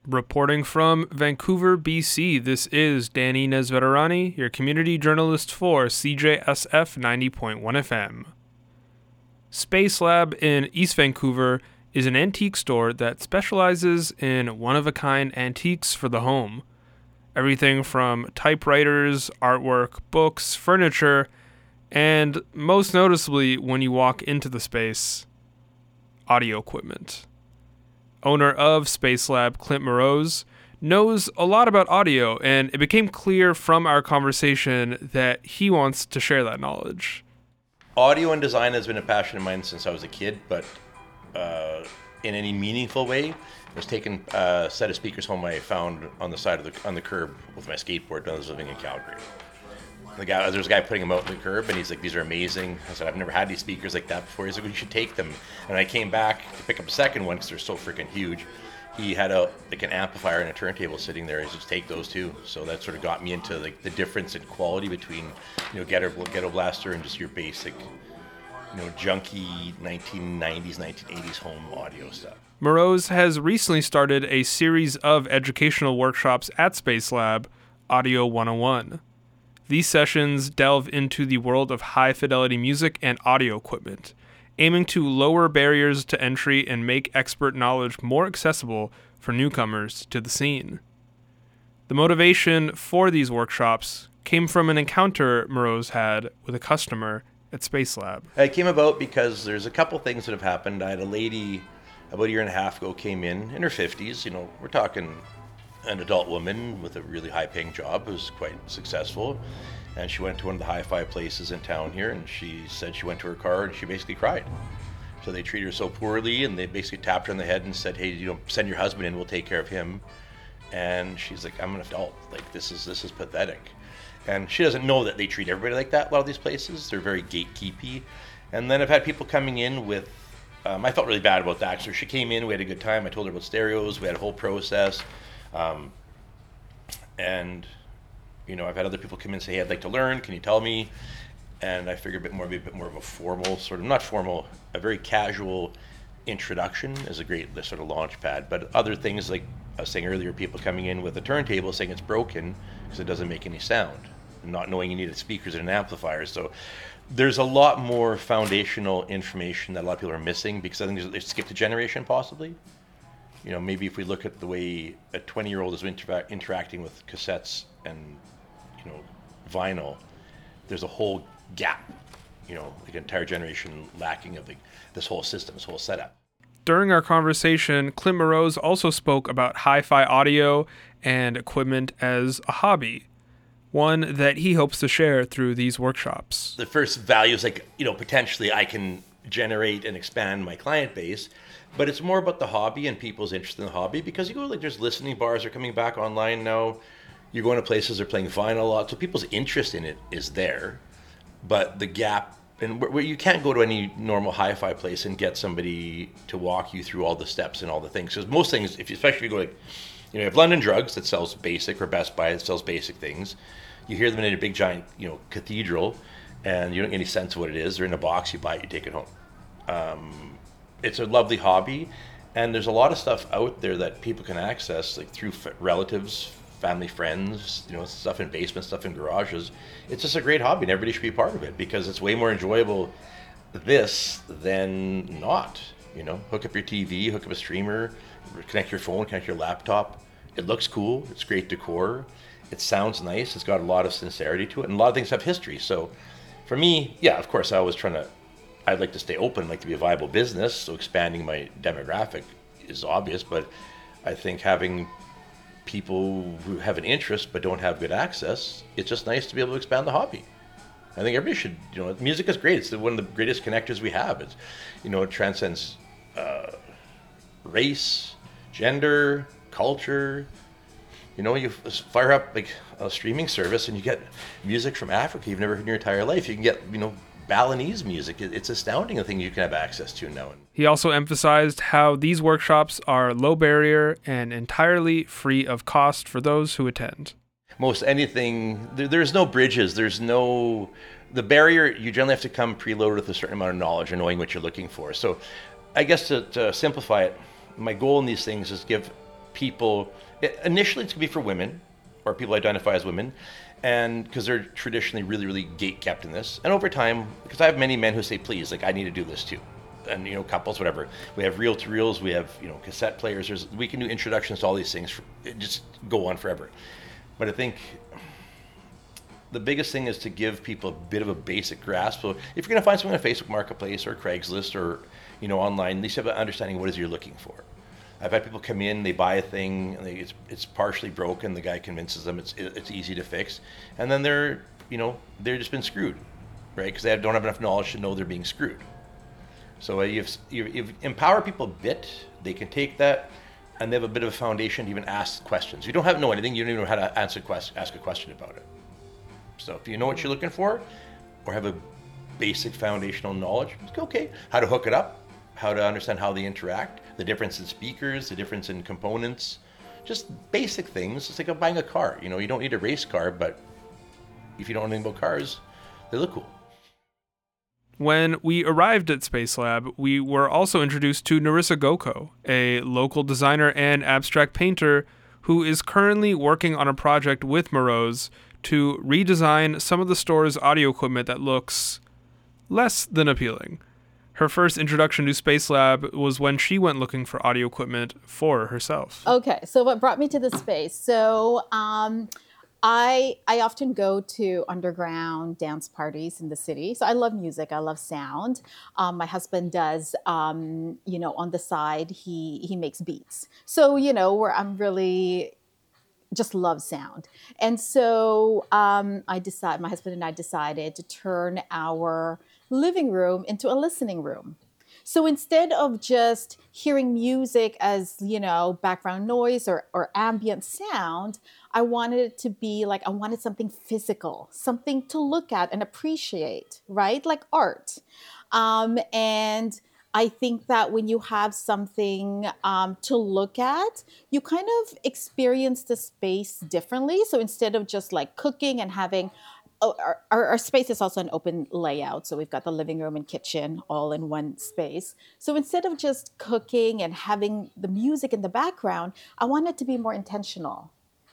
Reporting from Vancouver, BC, this is Danny Nesveterani, your community journalist for CJSF 90.1 FM. Space Lab in East Vancouver is an antique store that specializes in one-of-a-kind antiques for the home. Everything from typewriters, artwork, books, furniture, and most noticeably when you walk into the space, audio equipment. Owner of Space Lab, Clint Moroz, knows a lot about audio, and it became clear from our conversation that he wants to share that knowledge. Audio and design has been a passion of mine since I was a kid, but in any meaningful way, I was taking a set of speakers home I found on the curb with my skateboard when I was living in Calgary. There was a guy putting them out on the curb, and he's like, "These are amazing." I said, "I've never had these speakers like that before." He's like, "Well, you should take them." And I came back to pick up a second one because they're so freaking huge. He had an amplifier and a turntable sitting there. He said, "Take those too." So that sort of got me into the difference in quality between Ghetto Blaster and just your basic, junky 1990s, 1980s home audio stuff. Moroz has recently started a series of educational workshops at Space Lab, Audio 101. These sessions delve into the world of high-fidelity music and audio equipment, aiming to lower barriers to entry and make expert knowledge more accessible for newcomers to the scene. The motivation for these workshops came from an encounter Moroz had with a customer at Space Lab. It came about because there's a couple things that have happened. I had a lady about a year and a half ago came in her 50s. We're talking an adult woman with a really high-paying job who's quite successful, and she went to one of the hi-fi places in town here, and she said she went to her car and she basically cried. So they treated her so poorly, and they basically tapped her on the head and said, "Hey, send your husband in, we'll take care of him." And she's like, "I'm an adult, this is pathetic." And she doesn't know that they treat everybody like that. A lot of these places, they're very gatekeepy. And then I've had people coming in with I felt really bad about that. So she came in, we had a good time, I told her about stereos, we had a whole process. And I've had other people come in and say, "Hey, I'd like to learn, can you tell me?" And I figured a bit more of a formal, sort of not formal, a very casual introduction is a great sort of launch pad. But other things, like I was saying earlier, people coming in with a turntable saying it's broken because it doesn't make any sound, not knowing you needed speakers and an amplifier. So there's a lot more foundational information that a lot of people are missing because I think they skipped a generation possibly. Maybe if we look at the way a 20-year-old is interacting with cassettes and, vinyl, there's a whole gap, an entire generation lacking of this whole system, this whole setup. During our conversation, Clint Moroz also spoke about hi-fi audio and equipment as a hobby, one that he hopes to share through these workshops. The first value is potentially I can generate and expand my client base. But it's more about the hobby and people's interest in the hobby, because there's listening bars are coming back online now. You're going to places, they're playing vinyl a lot, so people's interest in it is there. But the gap, and where you can't go to any normal hi-fi place and get somebody to walk you through all the steps and all the things. Because most things, especially if you go you have London Drugs that sells basic, or Best Buy that sells basic things. You hear them in a big giant, cathedral, and you don't get any sense of what it is. They're in a box, you buy it, you take it home. It's a lovely hobby, and there's a lot of stuff out there that people can access, through relatives, family, friends, stuff in basements, stuff in garages. It's just a great hobby, and everybody should be part of it, because it's way more enjoyable than not. Hook up your TV, hook up a streamer, connect your phone, connect your laptop. It looks cool, it's great decor, it sounds nice, it's got a lot of sincerity to it, and a lot of things have history. So for me, yeah, of course, I'd like to stay open, I'd like to be a viable business, so expanding my demographic is obvious, but I think having people who have an interest but don't have good access, it's just nice to be able to expand the hobby. I think everybody should, music is great. It's one of the greatest connectors we have. It's, it transcends race, gender, culture. You fire up a streaming service and you get music from Africa you've never heard in your entire life. You can get, Balinese music. It's astounding the thing you can have access to now. He also emphasized how these workshops are low barrier and entirely free of cost for those who attend. Most anything, there's no bridges, the barrier, you generally have to come preloaded with a certain amount of knowledge and knowing what you're looking for. So I guess to simplify it, my goal in these things is give people. Initially, it's going to be for women or people identify as women, and because they're traditionally really, really gate kept in this. And over time, because I have many men who say, please, like, I need to do this too. And, couples, whatever. We have reel to reels, we have, cassette players. We can do introductions to all these things. Just go on forever. But I think the biggest thing is to give people a bit of a basic grasp. So if you're going to find something on Facebook Marketplace or Craigslist or, online, at least you have an understanding of what it is you're looking for. I've had people come in, they buy a thing, and it's partially broken. The guy convinces them it's easy to fix, and then they're just been screwed, right? Because they don't have enough knowledge to know they're being screwed. So you empower people a bit. They can take that, and they have a bit of a foundation to even ask questions. You don't have to know anything. You don't even know how to ask a question about it. So if you know what you're looking for, or have a basic foundational knowledge, it's okay. How to hook it up, how to understand how they interact, the difference in speakers, the difference in components, just basic things. It's like buying a car. You don't need a race car, but if you don't know anything about cars, they look cool. When we arrived at Space Lab, we were also introduced to Narissa Goko, a local designer and abstract painter who is currently working on a project with Morose to redesign some of the store's audio equipment that looks less than appealing. Her first introduction to Space Lab was when she went looking for audio equipment for herself. Okay, so what brought me to the space? So I often go to underground dance parties in the city. So I love music. I love sound. My husband does, on the side, he makes beats. So, where I'm really just love sound. And so my husband and I decided to turn our living room into a listening room. So instead of just hearing music as, background noise or ambient sound, I wanted it to be I wanted something physical, something to look at and appreciate, right? Like art. And I think that when you have something to look at, you kind of experience the space differently. So instead of just cooking and having our space is also an open layout. So we've got the living room and kitchen all in one space. So instead of just cooking and having the music in the background, I want it to be more intentional,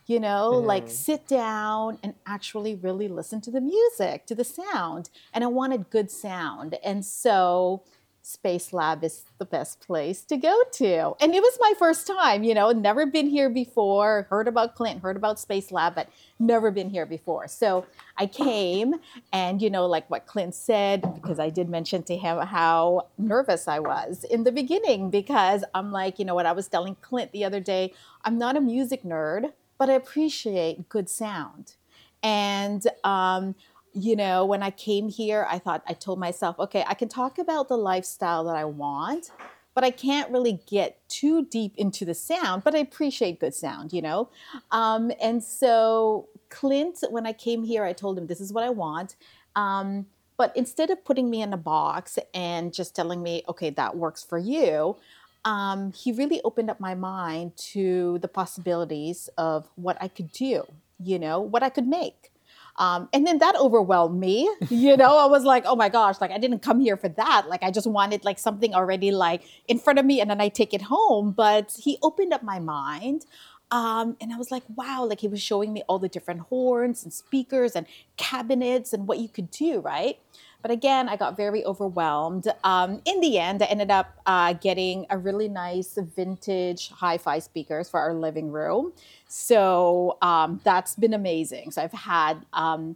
sit down and actually really listen to the music, to the sound. And I wanted good sound. And so Space Lab is the best place to go to. And it was my first time, never been here before, heard about Clint, heard about Space Lab, but never been here before. So I came and, like what Clint said, because I did mention to him how nervous I was in the beginning, because I'm what I was telling Clint the other day, I'm not a music nerd, but I appreciate good sound. And, when I came here, I told myself, okay, I can talk about the lifestyle that I want, but I can't really get too deep into the sound, but I appreciate good sound, And so Clint, when I came here, I told him, this is what I want. But instead of putting me in a box and just telling me, okay, that works for you, he really opened up my mind to the possibilities of what I could do, what I could make. And then that overwhelmed me, I was like, oh my gosh, I didn't come here for that. I just wanted something already in front of me and then I take it home. But he opened up my mind. And I was like, wow, he was showing me all the different horns and speakers and cabinets and what you could do, right? But again, I got very overwhelmed. In the end, I ended up getting a really nice vintage hi-fi speakers for our living room. So that's been amazing. So I've had,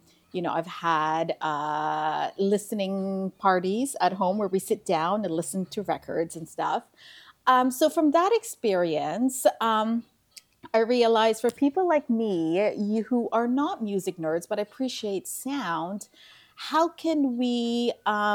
listening parties at home where we sit down and listen to records and stuff. So from that experience, I realized for people like me, who are not music nerds, but appreciate sound, how can we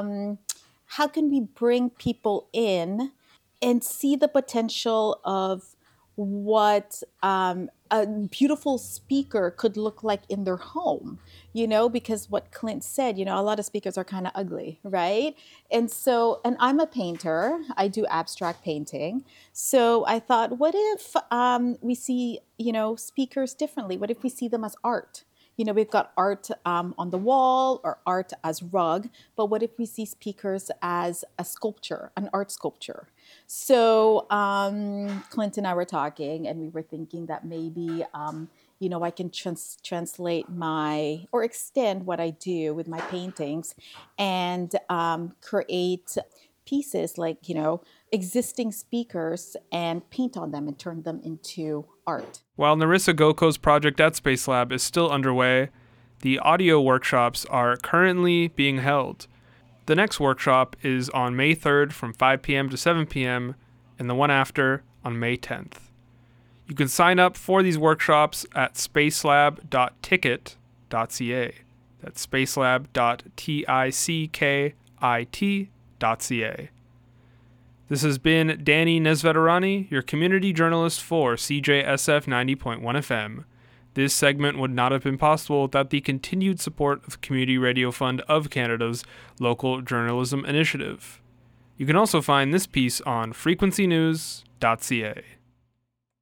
bring people in and see the potential of what a beautiful speaker could look like in their home, because what Clint said, a lot of speakers are kind of ugly, right? And I'm a painter, I do abstract painting. So I thought, what if we see, speakers differently? What if we see them as art? We've got art on the wall or art as rug, but what if we see speakers as a sculpture, an art sculpture? So Clint and I were talking, and we were thinking that maybe, I can translate or extend what I do with my paintings and create pieces like, existing speakers and paint on them and turn them into art. While Narissa Goko's project at Space Lab is still underway, the audio workshops are currently being held. The next workshop is on May 3rd from 5 p.m. to 7 p.m., and the one after on May 10th. You can sign up for these workshops at spacelab.ticket.ca. That's spacelab.tickit.ca. This has been Danny Nesveterani, your community journalist for CJSF 90.1 FM. This segment would not have been possible without the continued support of Community Radio Fund of Canada's local journalism initiative. You can also find this piece on frequencynews.ca.